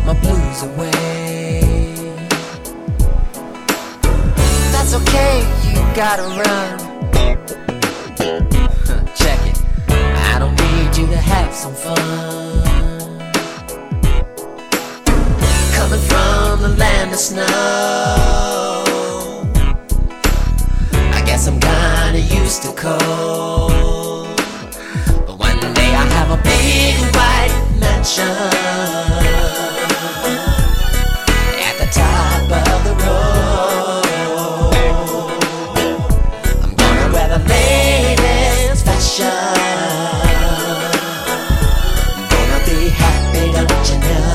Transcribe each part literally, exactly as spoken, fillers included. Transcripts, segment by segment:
my blues away. That's okay, you gotta run. Check it, I don't need you to have some fun. Coming from the land of snow, I guess I'm kinda used to cold. But one day I have a big white mansion at the top of the road. I'm gonna wear the latest fashion. I'm gonna be happy, don't you know?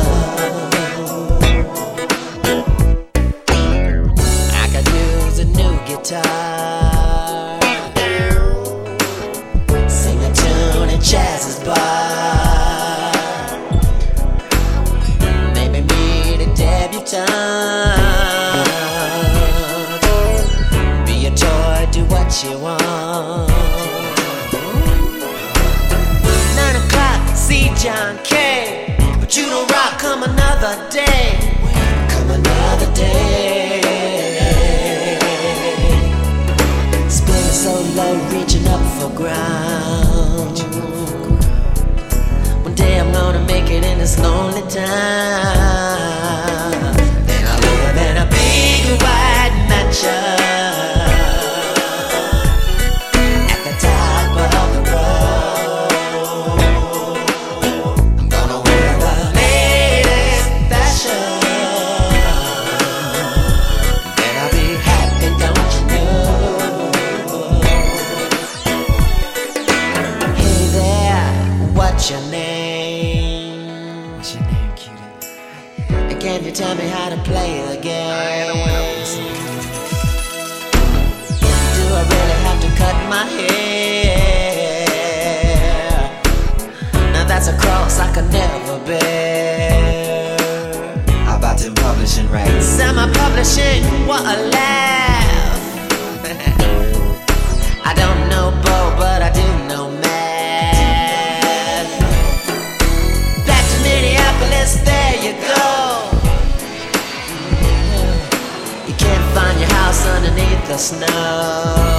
I could use a new guitar, sing a tune at Jazz's bar, maybe meet a debutante, be a toy, do what you want. Nine o'clock, see John Kay, but you don't rock, come another day, come another day. Spinning so low, reaching up for ground. One day I'm gonna make it in this lonely town. Then I'll live in a big white mansion at the top of the road. I'm gonna wear the latest fashion. Then I'll be happy, don't you know? Hey there, what's your name? What's your name, cutie? And can you tell me how to play the game? Do I really have to cut my hair? Now that's a cross I could never bear. How about them publishing rights? Semi-publishing, what a laugh. I don't know Bo, but I do know math. Back to Minneapolis, there you go. You can't find your house underneath the snow.